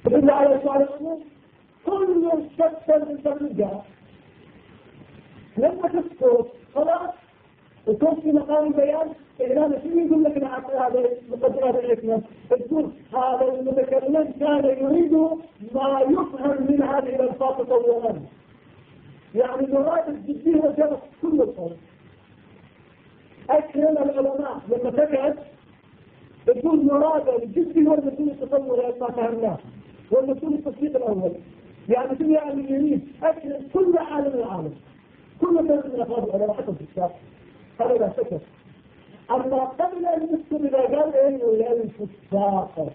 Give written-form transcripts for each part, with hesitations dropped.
تدل على سؤال الأمور كل الشخص من جاء لما تسقط خلاص وكون في مقام البيان إعلان شو يقول لك هذا مقدمات الحكمة تقول هذا المتكلم كان يريد ما يفهم من هذه الألفاظ تطورا يعني مراد الجدية وجرس كل القول. أكرم العلماء لما تكت تقول مراد الجدي هو المسؤول التطور ما فهمناه والمسؤول التصديق الأول يعني كل عالم يريد أكرم كل عالم العالم كل من الأفراد العلماء حتى في الشعب هذا لا شك. أما قبل أن نذكر إذا قال إيه ولا الفساق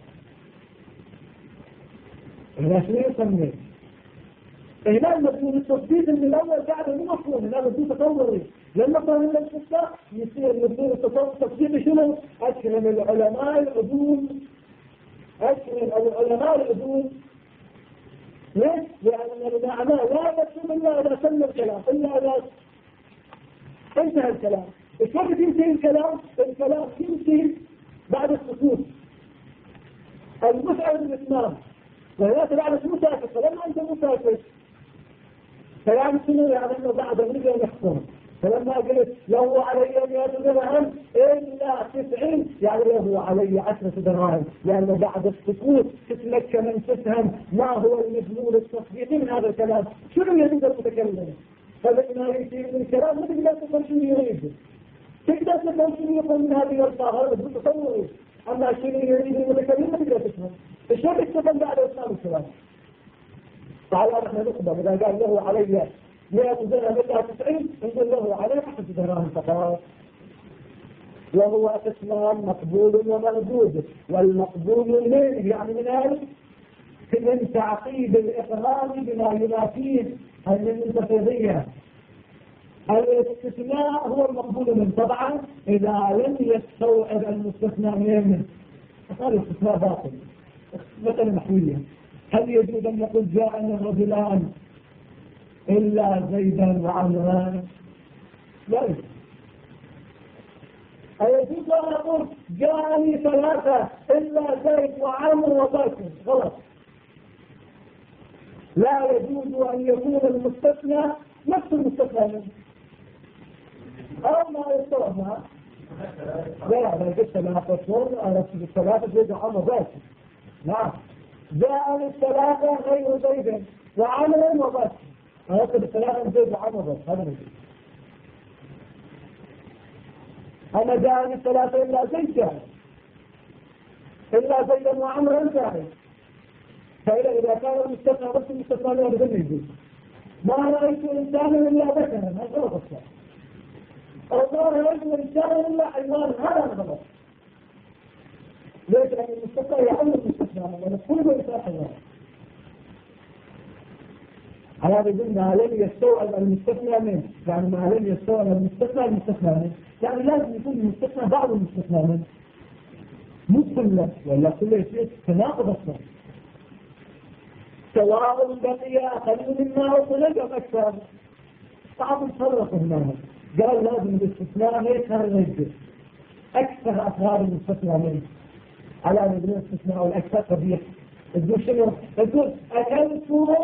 هنا شنو يسميه؟ هنا المسؤول التصديق من الأول بعد مو مفهوم هنا مسؤول تطوري لما قال لنا الفساق يصير مسؤول التصديق شنو؟ أكرم العلماء العدول أكرم العلماء العدول ليش؟ لأن المعنى لا يكتب إلا إذا سمى الكلام إلا إذا انتهى الكلام. إيش وقت ينتهي الكلام ينتهي بعد السكوت المسعد الإسلام وهي بعد مسافر فلما أنت مسافر فيعني شنو يعني أنه بعد نرجع نحكم فلما قلت له علي 100 درهم إلا 90 يعني له علي 10 دراهم لأنه بعد السكوت تتمكن أن تفهم ما هو المضمون التصديقي من هذا الكلام شنو يريد المتكلم فلما يجي من الكلام ما تقدر تفهم شنو يريد تقدر تفهم شنو يقول من هذه الألفاظ هذا بالتصور أما شنو يريد المتكلم ما تقدر تفهم الشيء يستفهم بعد إسلام الكلام تعالى نحن نقبل إذا قال له علي 100 درهم إلا 90 نقول له عليه 10 دراهم فقط وهو قسمان مقبول ومردود والمقبول منه يعني من أهل من تعقيد الإقرار بما ينافيه المنتفضية. الاستثناء هو المقبول من طبعا إذا لم يستوعب المستثنى منه هذا الاستثناء باطل. مثلا محوية هل يجوز أن يقول جاءني الرجلان إلا زيدا وعمران؟ لا يجوز. أيجوز أن أقول جاءني 3 إلا زيد وعمر وبكر؟ غلط. لا يجوز أن يكون المستثنى نفس المستثنى منه أو ما يستوعب معه. لا قلت لها تصور أنا في 3 زيد وعمر وبكر نعم جاءني 3 غير زيد وعمر وبكر أنا أكتب 3 زيد وعمر بس هذا نجد. أنا جاءني 3 إلا زيد جاءني إلا زيدا وعمرا جاءني فإذا كان المستثنى بس المستثنى لا يجوز يجوز ما رأيت إنسانا إلا ذكرا هذا غلط أو ما رأيت إنسانا إلا حيوان هذا غلط. ليش؟ لأن المستثنى يعمل المستثنى لأن كل إنسان حيوان على هذا قلنا لم يستوعب المستثنى منه يعني ما لم يستوعب المستثنى منه يعني لازم يكون المستثنى بعض المستثنى منه مو كله ولا كله يصير تناقض أكثر سواء بقي أقل مما وصل أو أكثر صعب نفرق هنا قال لازم الاستثناء ما يتخرج أكثر أفراد المستثنى منه على أن يقولون الاستثناء والأكثر قبيح تقول شنو؟ تقول أكلت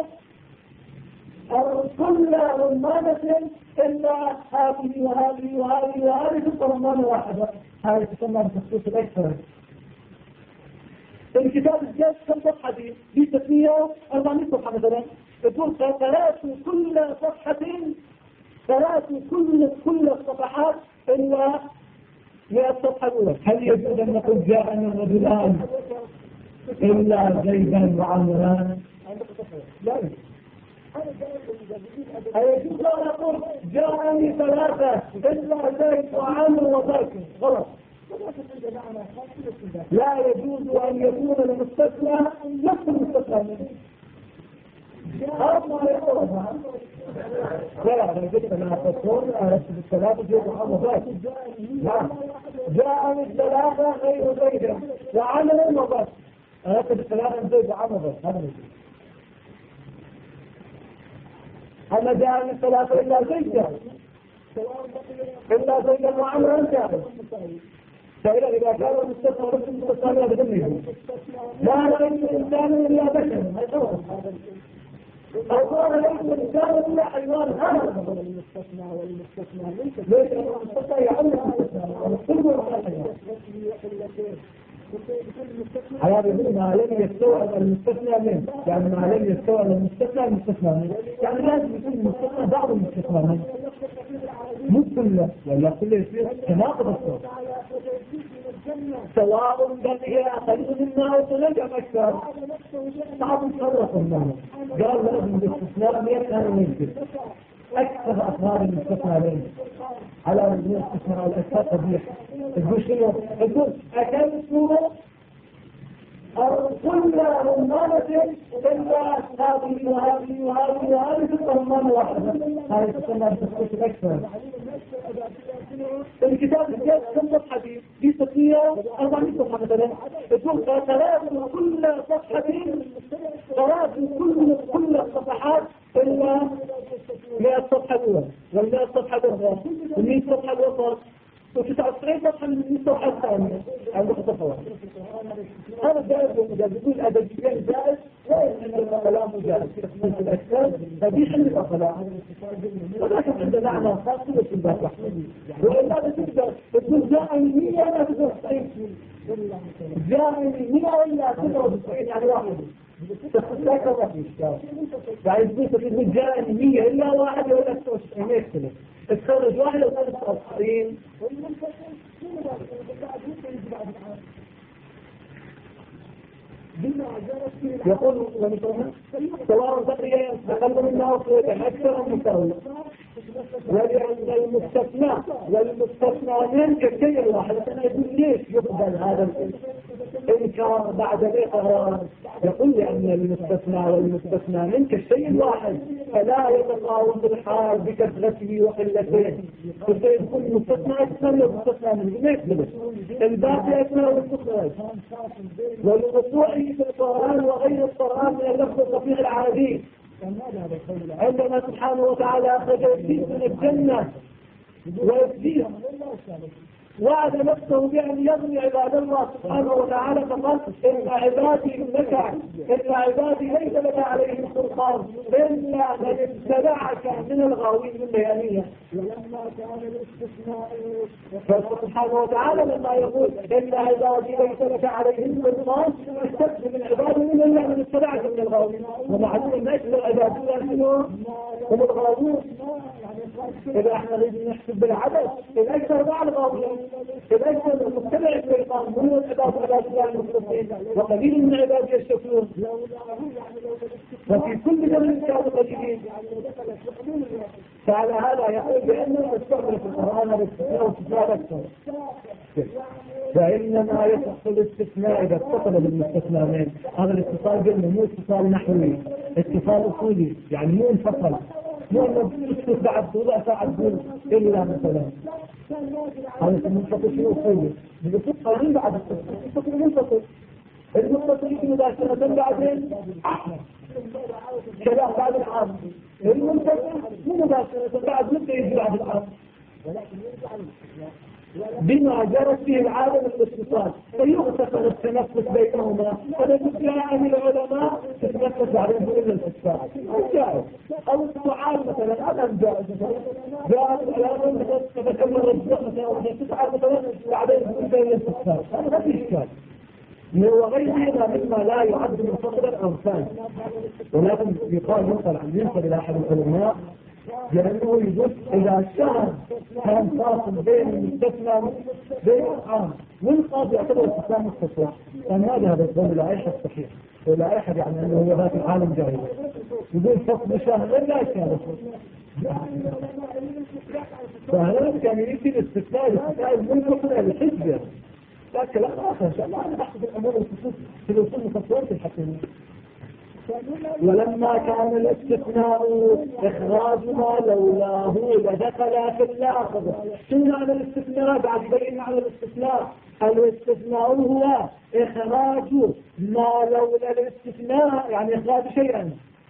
كل رمانة إلا هذه وهذه وهذه وهذه تبقى رمانة واحدة هذه تسمى بتخصيص الأكثر. الكتاب الجاج كم صفحة دي تسمية 400 صفحة مثلا تقول قرأت كل الصفحات إلا 100 صفحة الأولى. هل يجوز أن نقول جاءني الرجلان إلا زيدا وعمران؟ لا يجوز. أيجوز أن نقول جاءني 3 إلا زيد وعمر وبكر؟ غلط. لا يجوز أن يكون المستثنى نفس المستثنى منه ما يقول لا أنا قلت أنا أتصور أرسل 3 زيد وعمر وبكر جاءني 3 غير زيد وعمر وبكر أرسل 3 زيد وعمر وبكر هذا يجوز. أنا جاءني 3 إلا زيد إلا زيد وعمر جاءني فإذا إذا كان المستثنى بس المستثنى لا بدمه لا رأيت الإنسان إلا بشر أو قال ليس الإنسان إلا حيوان هذا المستثنى والمستثنى ليس المستثنى يعلم هذا يقول ما لم يستوعب المستثنى منه يعني ما لم يستوعب المستثنى منه يعني لازم يكون المستثنى بعض المستثنى منه مش كله ولا كله يصير تناقض الصوت سواء بل هي أقل مما وصلت أم أكثر صعب يصرف المعنى قال لازم الاستثناء 100 كان ينزل أكثر أفراد المستثنى منه على الاستثناء والأكثر قبيح تقول شنو؟ تقول أكلت كل رمانة إلا هذه وهذه وهذه وهذه ست رمانة واحدة هذه تسمى بتخصيص الأكثر الكتاب الجاد كم صفحة دي 640 صفحة مثلا تقول كل صفحة كل الصفحات إلا 100 صفحة الأولى وال100 صفحة الأخرى وال100 صفحة الوسط و99 صفحة من 100 صفحة الثانية عندك صفحة هذا جائز ومجاز يقول أدبيا جائز لا يعني أن الكلام جائز في تخصيص الأكثر هذه حل الأخلاق ولكن عندنا معنى خاص بس الباقي وإلا تقدر تقول جاءني 100 لا تقدر 90 جاءني 100 ولا تقدر 90 يعني واحد تخصيصك ما في إشكال يعني تقول جاءني 100 إلا واحد ولا 90 يختلف تخرج واحد ولا 90 يقول سواء بقي تقل منها أكثر من مساوي ولأن والمستثنى من كالشيء الواحد أنا يقول ليش يقبل هذا الإنكار بعد الإقرار يقول لأن المستثنى والمستثنى من كالشيء الواحد فلا يتقاوم الحال بكثرته وقلته فسيكون المستثنى أكثر والمستثنى من ما يقبل الباقي أكثر والمستخرج والوقوع في القرآن وغير القرآن من اللفظ الصفيح العادي عندما سبحانه وتعالى أخرج إبليس من الجنة وإبليس وعد نفسه بأن يغني عباد الله سبحانه وتعالى فقال إن عبادي ليس لك عليهم سلطان إلا من اتبعك من الغاوين من بيانية ولما كان الاستثناء فسبحانه وتعالى لما يقول إن عبادي ليس لك عليهم سلطان استثنى من عبادي من اتبعك من الغاوين ومعلوم الناس العباد هم الغاوون إذا احنا لازم نحسب بالعدد الأكثر بعد الغاوين الأكثر المتبع الشيطان هو عباد الله المخلصين وقليل من عباد الشكور وفي كل زمن كانوا قليلين فعلى هذا يقول بأنه يستعمل في القرآن الاستثناء واستثناء أكثر فإنما يصح الاستثناء إذا اتصل بالمستثنى منه هذا الاتصال بينه مو اتصال نحوي اتصال أصولي يعني مو انفصل مو أنه تسكت بعد طولة ساعة تقول إلا مثلا هذا المنفصل شيء أصولي بيصير قليل بعد التصل المنفصل المتصل يجي مباشرة بعدين كلام بعد العام المنفصل مو مباشرة بعد متى يجي بعد العام بما جرت فيه العالم الاتصال فيغتفل التنفس بينهما فنجد عن العلماء تتنفس عليهم إلا الاتصال جائز أو السعال مثلا هذا جائز جائز العلماء تتكلم الرجل مثلا وتسعى مثلا بعدين إلا الاتصال هذا ما في إشكال وغير هذا مما لا يعد منفصلا أو ثاني ولكن يقال ينقل إلى أحد العلماء لأنه يجوز إذا الشهر كان فاصل بين المستثنى بين العام والقاضي يعتبر استثناء مستثنى يعني هذا الظن اللائحة الصحيح واللائحة يعني أنه هو ذات العالم جاهل يقول فصل شهر لا يشهر فهذا كان يجي الاستثناء المنفصل الحجة لكن لا آخر إن شاء الله أنا بحث الأمور الخصوص في الوصول مخصوصات الحكيمة ولما كان الاستثناء إخراج ما لولاه لدخل في اللاحظ شنو معنى الاستثناء بعد بين على الاستثناء هو إخراج ما لولا الاستثناء يعني إخراج شيئا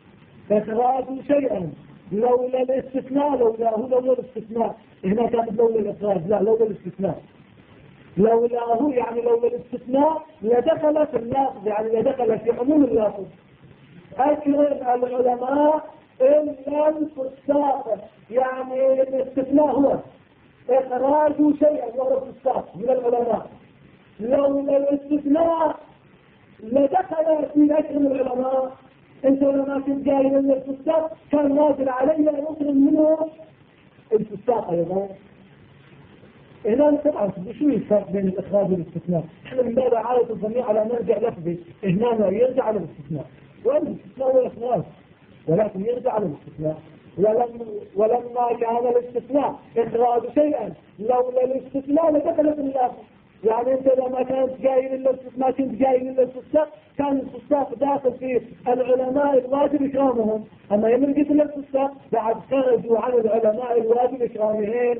لولا الاستثناء لولاه لولا الاستثناء هنا كانت لولا الإخراج لا لولا الاستثناء لولاه يعني لولا الاستثناء لدخل في اللافظ، يعني لدخل في عموم اللافظ. أكرم العلماء إلا الفساق، يعني الاستثناء هو إخراج شيئا وهو الفساق من العلماء. لولا الاستثناء لدخل في أكرم العلماء. أنت لما كنت جاي من الفساق كان واجب علي أن أكرم منه الفساق أيضا. هنا طبعا شو الفرق بين الإخراج والاستثناء؟ احنا من باب عادة الضمير على نرجع لفظي، هنا يرجع على الاستثناء، والاستثناء هو الإخراج ولكن يرجع على الاستثناء. ولما كان الاستثناء إخراج شيئا لولا الاستثناء لدخل في اللفظ. يعني انت لما كنت جاي للاستثناء كنت جاي للاستثناء كان الفساق داخل في العلماء الواجب إكرامهم، أما يوم لقيت الاستثناء بعد خرجوا عن العلماء الواجب إكرامهم.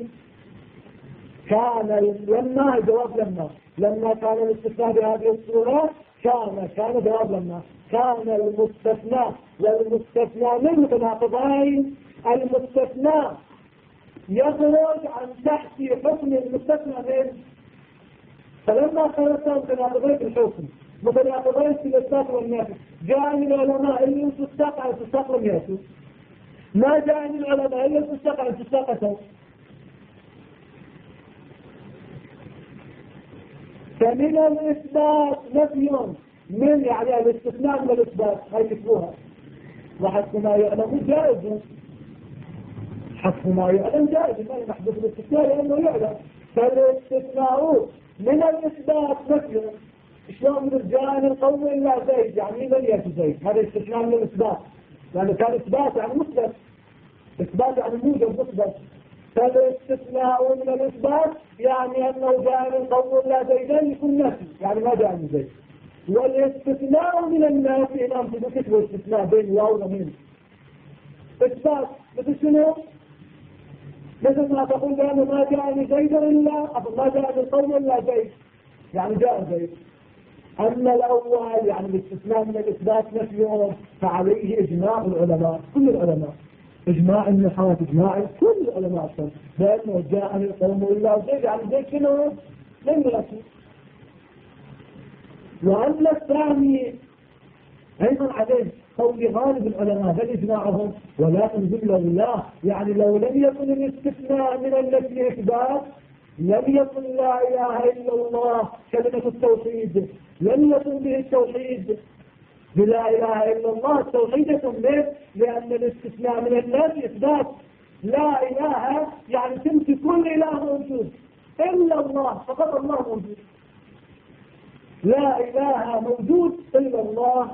كان لما جواب لما كان الاستثناء بهذه الصورة كان جواب لما كان المستثنى والمستثنى من متناقضين. المستثنى يخرج عن تحت حكم المستثنى منه، فلما كانت متناقضين في الحكم متناقضين في الإثبات والنفي جاء من العلماء اللي الفساق على الفساق لم يأتوا، ما جاء من العلماء اللي الفساق على الفساق أتوا. فمن الإثبات نفي من يعني الاستثناء من الإثبات، هاي كتبوها. وحسب ما يعلم جائز، حسب ما يعلم جائز، ما يحدث الاستثناء لأنه يعلم. فالاستثناء من الإثبات نفي. شلون من الجانب القوي إلا زيد، يعني من يأتي زيد، هذا استثناء من الإثبات، لأنه كان إثبات يعني مثبت، إثبات يعني موجب مثبت. فالاستثناء من الإثبات يعني أنه جاء من قول لا زيدان يكون نفي، يعني ما جاء من زيد. والاستثناء من النافي نعم تذكر والاستثناء بين واو ومين إثبات. مثل شنو؟ مثل ما تقول لأنه ما جاء من زيد إلا ما جاء من قول إلا زيد، يعني جاء زيد. أما الأول يعني الاستثناء من الإثبات نفي، فعليه إجماع العلماء، كل العلماء، إجماع النحاة، إجماع كل العلماء أصلا، لأنه جاء من القوم إلا زيد، يعني زيد شنو؟ لم يأتي. وأما الثاني أيضا عليه قول غالب العلماء بل إجماعهم، ولكن بالله يعني لو لم يكن الاستثناء من النفي إثبات لم يكن لا إله إلا الله كلمة التوحيد، لم يكن به التوحيد بلا إله إلا الله التوحيد به، لأن الاستثناء من النفي إثبات. لا إله يعني تمشي كل إله موجود إلا الله، فقط الله موجود. لا إله موجود إلا الله،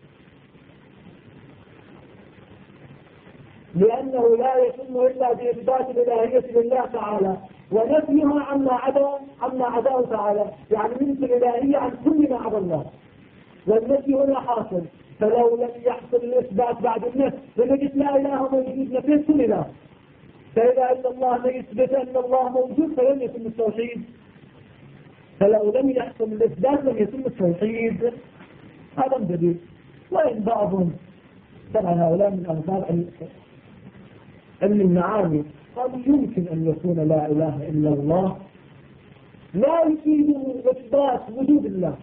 لأنه لا يتم إلا بإثبات الإلهية لله تعالى ونفيها عما عداه تعالى، يعني ننفي الإلهية عن كل ما عدا الله، والنفي هنا حاصل. فلو لم يحصل الإثبات بعد النفي لنجد لا إله موجود نفيت كل إله، فإذا أن الله يثبت أن الله موجود فلم يتم التوحيد. فلو لم يحصل الإثبات لم يتم التوحيد. هذا جديد. وإن بعضهم طبعا هؤلاء من أنصار علم المعاني قالوا يمكن أن يكون لا إله إلا الله لا يفيد إثبات وجود الله،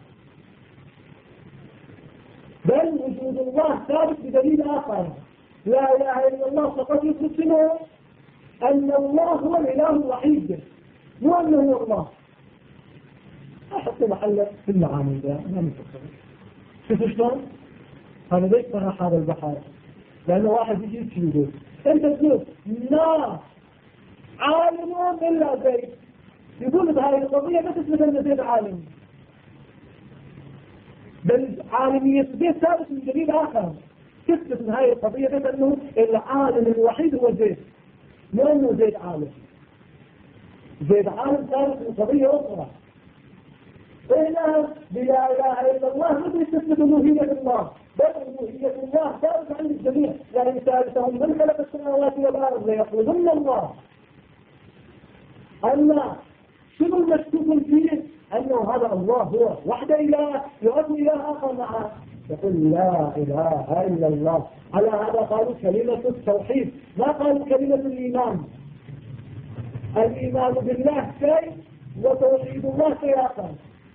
بل وجود الله ثابت بدليل آخر. لا إله إلا الله فقد يثبت منه أن الله هو الإله الوحيد، مو أنه هو الله. أحط محل في المعاني ده ما مفكر. شوفوا شلون؟ هذا ليش صراحة هذا البحر؟ لأنه واحد يجي يقول أنت تقول لا عالم إلا زيد، يقول بهذه القضية ما تثبت أن زيد عالم، بل عالمية زيد ثابت من دليل آخر تثبت من هذه القضية بأنه العالم الوحيد هو زيد، مو أنه زيد عالم. زيد عالم ثابت من قضية أخرى. إلا بلا إله إلا الله مثل تثبت ألوهية الله، بل ألوهية الله ثابت عن الجميع. يعني ثالثهم من خلق السماوات والأرض ليقولن الله. أما شنو المشكوك فيه؟ أنه هذا الله هو وحده إله يؤدي إله آخر معه، يقول لا إله إلا الله. على هذا قالوا كلمة التوحيد، ما قالوا كلمة الإيمان. الإيمان بالله شيء وتوحيد الله سياقا.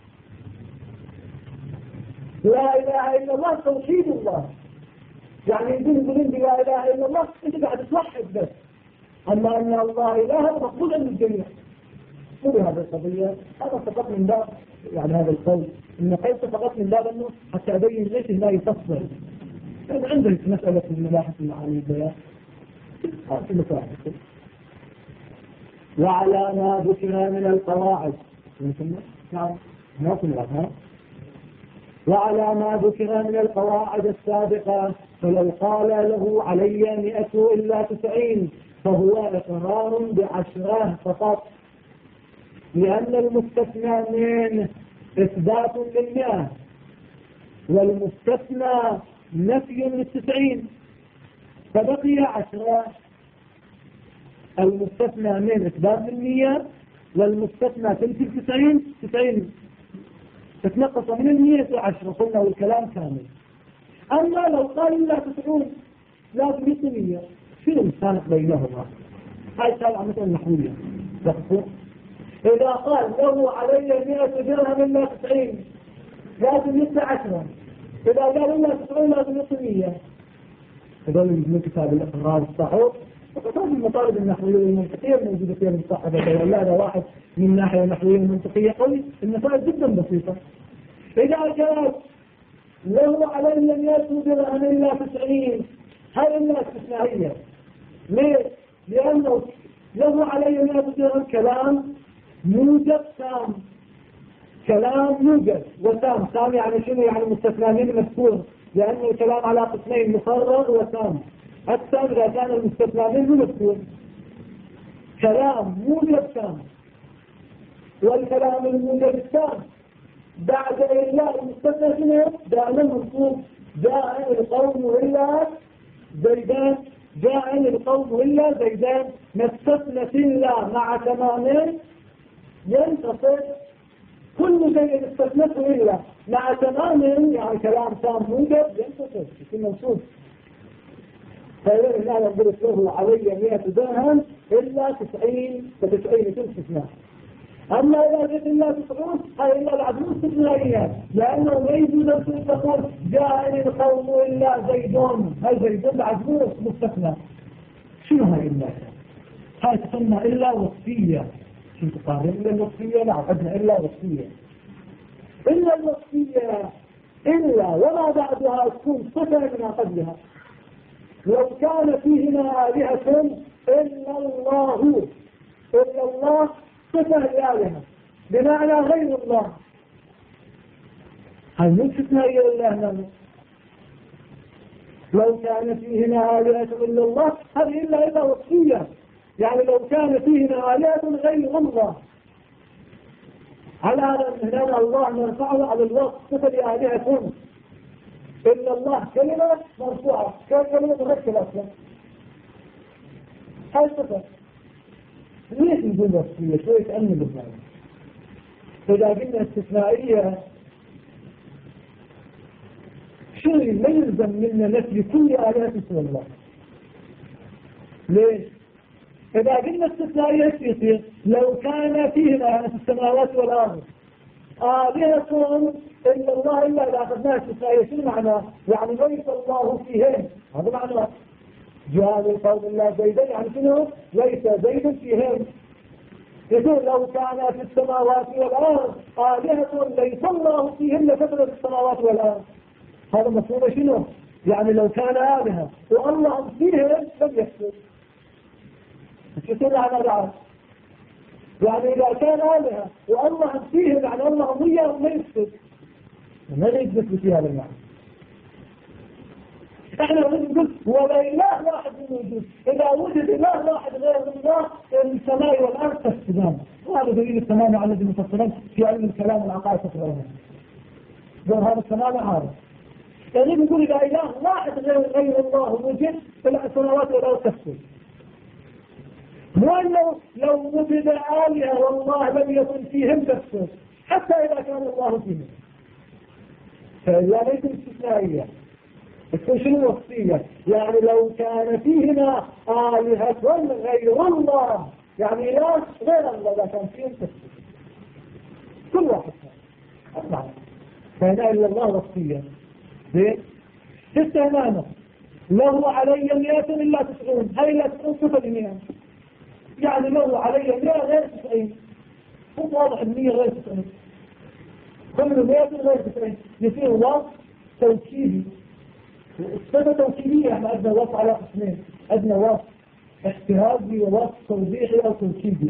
لا إله إلا الله توحيد الله، يعني يقولون لا إله إلا الله أنت قاعد توحد بس، أما أن الله إله مقبولا من الجميع. مو بهذه القضية، هذا فقط من باب يعني هذا القول، إن قلت فقط من باب أنه حتى أبين ليش لا يفصل. يعني عندك مسألة من مباحث المعاني البيان في مساحة. وعلى ما ذكر من القواعد نعم وعلى ما ذكر من القواعد السابقة، فلو قال له علي 100 إلا 90 فهو إقرار ب10 فقط، لأن المستثنى من إثبات لل100 والمستثنى نفي لل90 فبقي 10. المستثنى من إثبات لل100 والمستثنى تنفي 90 تتنقص من 100 10 قلنا والكلام كامل. أما لو قال إلا 90 لازم يصل 100 شنو الفرق بينهما؟ هاي كان عن مثل نحوية. إذا قال له علي 100 درهم إلا 90 لازم يصل 10، إذا قال إلا 90 لازم يصل 100. هذول من كتاب الإقرار الصحيح. وكتاب المطالب النحوية والمنطقية موجودة فيها المصطلحات، ولا هذا واحد من ناحية نحوية ومنطقية قوي. المسائل جدا بسيطة. إذا كان له علي 100 درهم إلا 90 هاي إلا استثنائية. ليه؟ لأنه له علي 100 درهم كلام موجب تام، كلام موجب وتام. تام يعني شنو؟ يعني مستثنى من مذكور، لأنه الكلام على قسمين مفرغ وتام. حتى إذا كان المستثنى منه مذكور كلام موجب تام، والكلام الموجب التام بعد إلا المستثنى شنو؟ دائما منصوب. جاء القوم إلا زيدان، جاء القوم إلا زيدان. مستثنى إلا مع تمامين ينتصر كل شيء استثنته إلا مع تمامين، يعني كلام تام موجب ينتصر يكون منصوب. فإذا أنا قلت له علي 100 درهم إلا 90 ف90 تستثناء. أما إذا قلت إلا 90 هاي إلا بعد مو استثنائية، لأنه ما يجوز أن تقول جاءني القوم إلا زيدون، هاي زيدون بعد مو مستثنى. شنو هاي إلا؟ هاي تسمى إلا وصفية. شنو تقارن إلا الوصفية؟ نعم عندنا إلا وصفية. إلا الوصفية إلا وما بعدها تكون صفة من قبلها. لو كان فيهما آلهة إلا الله، إلا الله صفة الآلهة بمعنى غير الله، هل من استثنائية لله؟ لو كان فيهما آلهة إلا الله هذه إلا وصفية، يعني لو كان فيهما آلهة غير الله. على هذا الله نرفعه على الوصف صفة آلهة إلا الله كلمة مرفوعة كلمة مركبة أصلا. هاي صفة. ليش نقول وصفية؟ شوية تأمل بالله. فإذا قلنا استثنائية شو ما يلزم منا نفي كل آلهة سوى الله. ليش؟ إذا قلنا استثنائية يصير لو كان فيهما في السماوات والأرض آلهة إلا الله إلا إذا أخذناها استثنائية شو معناه؟ يعني ليس الله فيهن، هذا معناه. جاء القوم إلا زيدا يعني شنو؟ ليس زيد فيهن. يقول لو كان في السماوات والأرض آلهة ليس الله فيهن لفترة السماوات والأرض. هذا مفهوم شنو؟ يعني لو كان آلهة والله فيهن لم يحصل. يصير على العرض. يعني إذا كان آلهة والله فيهم يعني الله وياه ما يفسد، ما يثبت في هذا المعنى. احنا نقول ولا إله واحد موجود، إذا وجد إله واحد غير الله السماء والأرض تفسدان. وهذا دليل التمام على الذي مفسرين في علم الكلام والعقائد تفسرون. هذا التمام عارف. يعني نقول إذا إله واحد غير الله وجد السماوات والأرض تفسد. وأنه لو وجد آلهة والله لم يكن فيهم تفسد حتى إذا كان الله فيهم. فإذا ليس استثنائية شنو وصفية؟ يعني لو كان فيهما آلهة غير الله، يعني إله غير الله إذا كان فيهم تفسد. كل واحد أسمع فهنا إلا الله وصية استهمانه له علي 100 إلا 90 هاي لا 90 صفة 100 يعني له علي 100 غير 90 مو واضح 100 غير 90 كل 100 غير 90 يصير وصف توكيدي الصفة توكيدية احنا عندنا وصف على قسمين عندنا وصف احترازي ووصف توضيحي أو توكيدي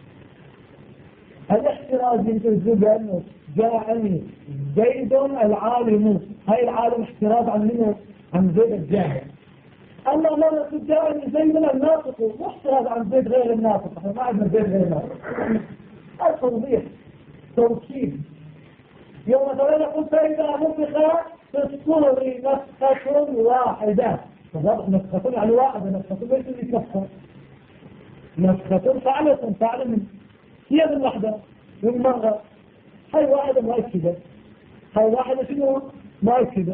الاحترازي ينتزل بأنه جاءني زيد العالم هاي العالم احتراز عن منه عن زيد الجاهل أما مرة جاءني زيد الناطق مو احتراز عن زيد غير الناطق احنا ما عندنا زيد غير الناطق التوضيح توكيد يوم مثلا قلت إذا نفخ في الصور نفخة واحدة فضبط نفخة يعني واحدة نفخة ليس اللي كفر نفخة فعلا من هي من واحدة من مرة هاي واحدة مؤكدة هاي واحدة شنو مؤكدة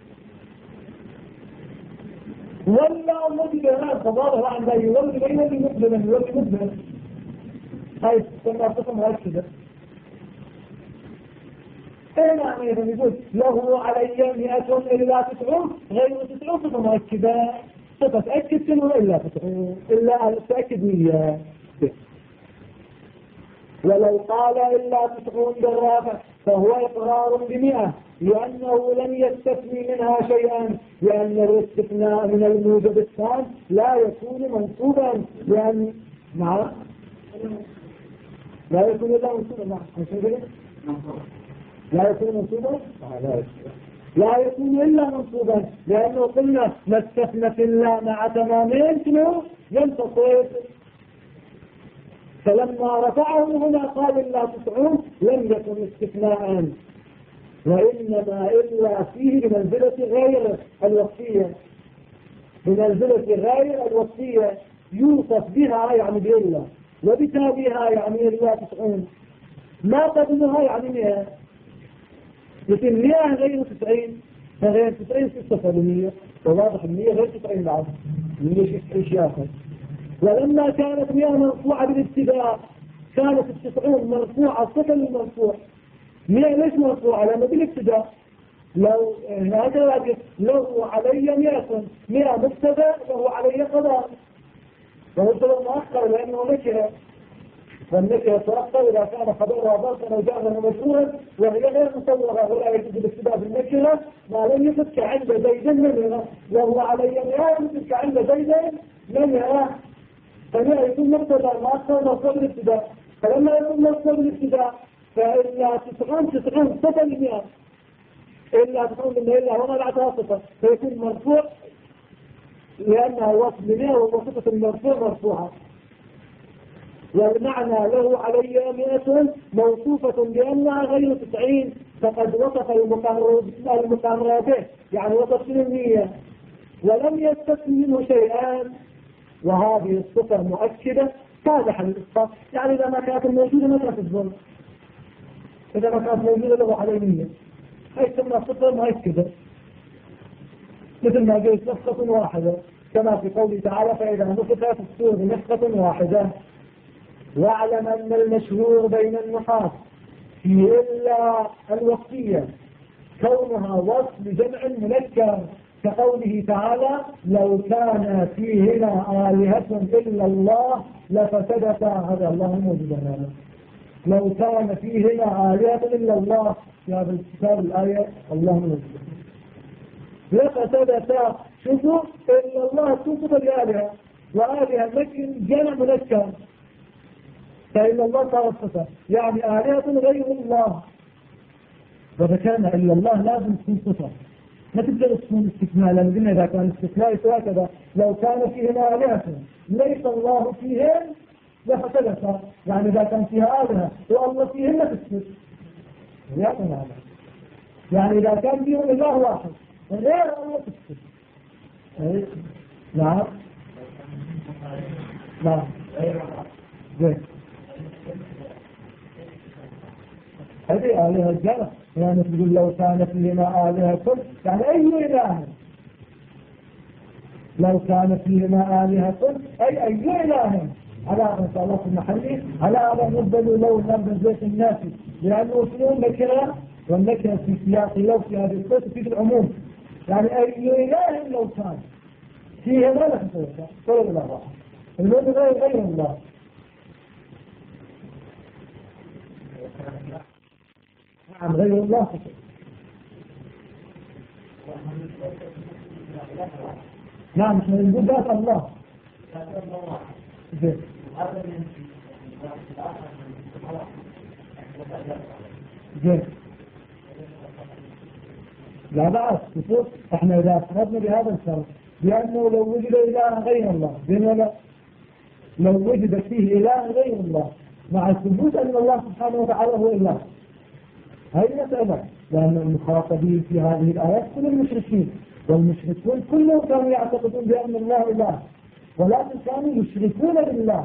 ولا مدبرات فضابط واحد لا يولي مدبر هاي كنا صفة مؤكدة اين عمير يقول له علي 100 إلا 90 غير 90 صفة مؤكدة صفة تأكد شنو إلا 90 إلا تأكد 100 ولو قال إلا 90 بالرافع فهو إقرار ب100 لأنه لم يستثني منها شيئا لأن الاستثناء من الموجب الثاني لا يكون منصوبا لأن نعم لا يكون إلا منصوبا لا يكون منصوبا لا يكون إلا منصوبا لأنه قلنا ما استثنت إلا مع تمامين شنو ينتصب فلما رفعه هنا قال إلا 90 لم يكن استثناء وإنما إلا فيه بمنزلة غير الوصية بمنزلة غير الوصية يوصف بها يعني بإلا وبتابعها يعني إلا 90 ما قبلها يعني 100 لكن 100 غير 90 فغير 90 6 100 وواضح 100 غير 90 بعد 100 شيء آخر ولما كانت 100 مرفوعة بالابتداء كانت 90 مرفوعة صفة للمرفوع 100 ليش مرفوعة لأنه بالابتداء لو هذا له علي 100 مبتدا له علي قضاء وهو سبب مؤخر لأنه نكرة والنكرة تؤخر إذا كان خبرها ضرطا أو جعلا مشهورا وهي غير مصورة ولا يجوز الابتداء بالنكرة ما لم يفتك عند زيد منها له علي 100 يفتك عند زيد منها فهنا يكون مبتدا مؤخر مرفوع بالابتداء فلما يكون مرفوع بالابتداء فإلا 90 صفة ل100 إلا 90 إلا هنا بعدها صفة فيكون مرفوع لأنها وصف ل100 وهو صفة المرفوع مرفوعة والمعنى له علي 100 موصوفة بأنها غير 90 فقد وصف المقرر به يعني وصف 100 ولم يستثن منه شيئان وهذه الصفة مؤكدة صالحة للإسقاط يعني إذا ما كانت موجودة ما كانت الظلم إذا ما كانت موجودة له علي 100 هي تسمى صفة مؤكدة مثل ما قلت نفخة واحدة كما في قوله تعالى فإذا نفخ في الصور نفخة واحدة واعلم أن المشهور بين النحاة في إلا الوصية كونها وصف لجمع منكر كقوله تعالى لو كان فيهما آلهة إلا الله لفسدتا هذا الله موجود هذا لو كان فيهما آلهة إلا الله يا بالكتاب الآية الله موجود لفسدتا شوفوا إلا الله توصف الآلهة وآلهة لكن جمع منكر فإلا الله صار الصفة يعني آلهة غير الله وذكرنا إلا الله لازم تكون صفة ما تقدر تكون استثناء لأن قلنا إذا كان استثناء يسوى كذا لو كان فيهما آلهة ليس الله فيهن لفسدتا يعني إذا كان فيها آلهة والله فيهن تسكت يعني إذا كان فيهم الله واحد غير الله تسكت نعم نعم زين هذه آلهة الجنة يعني تقول لو كانت لنا آلهة يعني أي إله لو كانت لنا آلهة أي إله على إن شاء الله في المحلي على أن يبدل لو لم زيت الناس، لأنه فيهم نكرة، والنكرة في سياق لو في هذه الصوت في العموم، يعني أي إله لو كان فيها ما لك صلى الله عليه وسلم المؤمن غير الله. نعم غير الله. نعم احنا نقول ذات الله. زين لا بأس شوف احنا اذا افترضنا بهذا الشرط بأنه لو وجد إله غير الله زين ولا لو وجد فيه إله غير الله مع الثبوت أن الله سبحانه وتعالى هو إله، هذه مسألة، لأن المخاطبين في هذه الآيات كل المشركين، والمشركون كلهم كانوا يعتقدون بأن الله إله، ولكن كانوا يشركون بالله.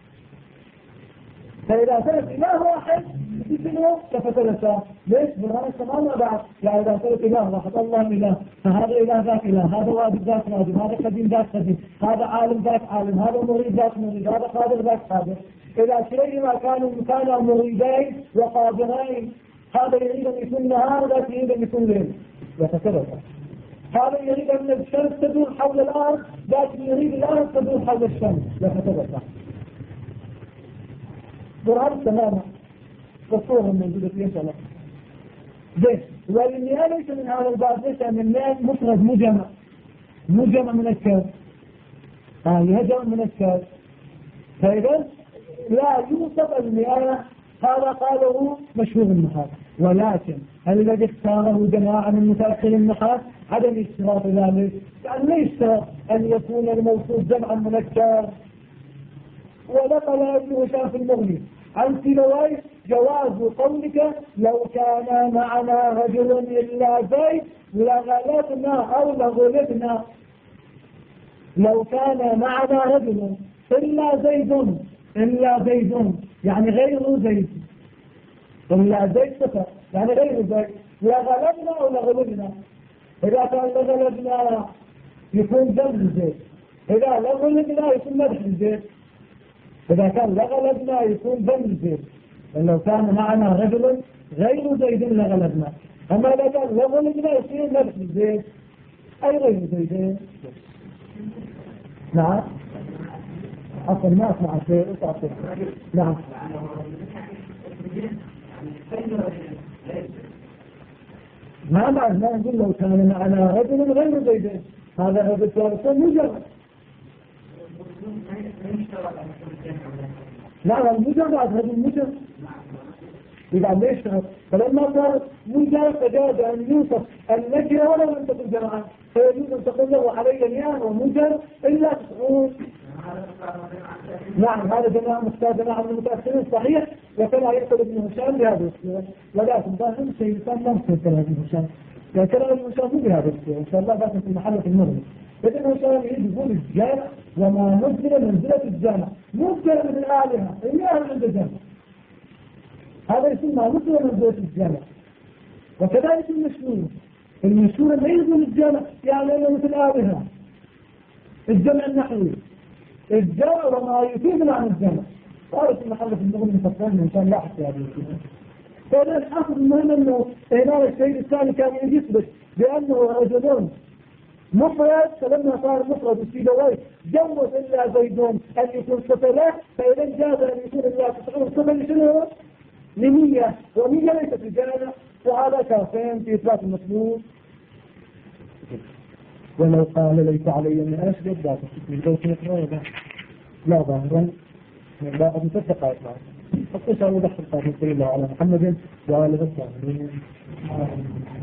فإذا ثبت إله واحد يسمونه كفتلسة، ليش؟ برهان السماء بعد، يعني إذا ثبت إله واحد الله إله، فهذا إله ذاك إله، هذا واجب ذاك واجب، هذا قديم ذاك قديم، هذا عالم ذاك عالم، هذا مريد ذاك مريد، هذا قادر ذاك قادر. إذا شيئا كانوا مريدين وقادرين، هذا يريد أن يكون نهار وذاك يريد أن يكون ليل، يتكلم. هذا يريد أن الشمس تدور حول الأرض، ذاك يريد الأرض تدور حول الشمس، يتكلم. برهان تماما قصورهم موجودة في إنسان. زين والمئة ليس من هذا الباب، ليس من مئة مفرد مجمع منكر، يهجم منكر، فإذا لا يوصف المئة. هذا قاله مشهور النحاة، ولكن الذي اختاره جماعة من متأخر النحاة عدم اشتراط ذلك، يعني لا يشترط أن يكون الموصوف جمعا منكر. ونقل ابن هشام في المغني عن سيبويه جواز قولك لو كان معنا رجل إلا زيد لغلبنا أو لغلبنا. لو كان معنا رجل إلا زيد يعني غير زيد، إلا زيد صفر يعني غير زيد، لغلبنا أو لغلبنا. إذا كان لغلبنا يكون ذم زيد، إذا لغلبنا يكون مدح زيد، إذا كان لغلبنا يكون ذم زيد. لو كان معنا رجل غير زيد لغلبنا، أما إذا كان لغلبنا يصير مدح زيد أي غير زيدين. نعم حصل ما أسمع شيء أصعب. نعم ما نقول لو كان معنا رجل غير زيدين، هذا الرجل ثالث مجرد. لا المجرد هذا المجرد إذا ليش فلما صار مجرد فجاز أن يوصف النكرة ولو لم تكن جماعة، فيجوز أن تقول له علي مياه ومجرد إلا 90. نعم هذا جماعة جماعة من المتأخرين صحيح، وكما يقول ابن هشام بهذا السؤال، ولكن ظاهر شيء كان ممكن كلام ابن هشام، يعني كلام ابن هشام مو بهذا السؤال إن شاء الله باكن في المحل في المغرب. ابن هشام يقول الجامع وما نزل منزلة الجامع، مو كلمة الآلهة المياه عند الجامع، هذا يسمى نزل منزلة الجامع. وكذلك المشهور ما ينزل الجامع يعني أنه مثل آلهة، الجمع النحوي الجمع وما يفيد عن الجمع. قالت المحل في المغرب مفصلين إن شاء الله حتى هذه الكلمة. فإذا الحاصل المهم أنه هنا الشيء الثاني كان يثبت بأنه رجلون مفرد، فلما صار مفرد السيبويه جوز إلا زيدون أن يكون صفة، فإذا جاز أن يكون إلا 90 صفة لشنو؟ لمية، ومية ليست الجامع، وهذا كافين في إثبات المطلوب. ولو قال ليس علي من أشهد لا تشكي لو لا ظاهرا لا أبو تتقى حتى شاء الله دخل الله على محمد وعلى الظاهرين.